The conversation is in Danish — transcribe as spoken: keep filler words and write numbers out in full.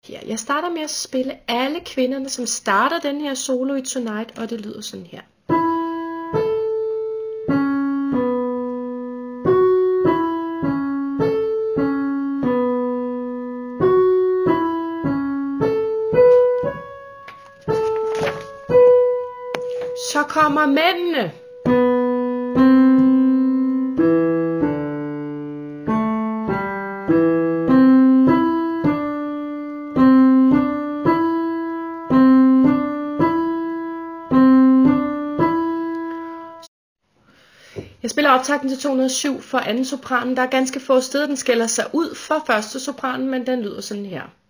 Her, jeg starter med at spille alle kvinderne, som starter den her solo i Tonight, og det lyder sådan her. Så kommer mændene. Jeg spiller optakten til to hundrede og syv for anden sopranen. Der er ganske få steder, den skiller sig ud for første sopranen, men den lyder sådan her.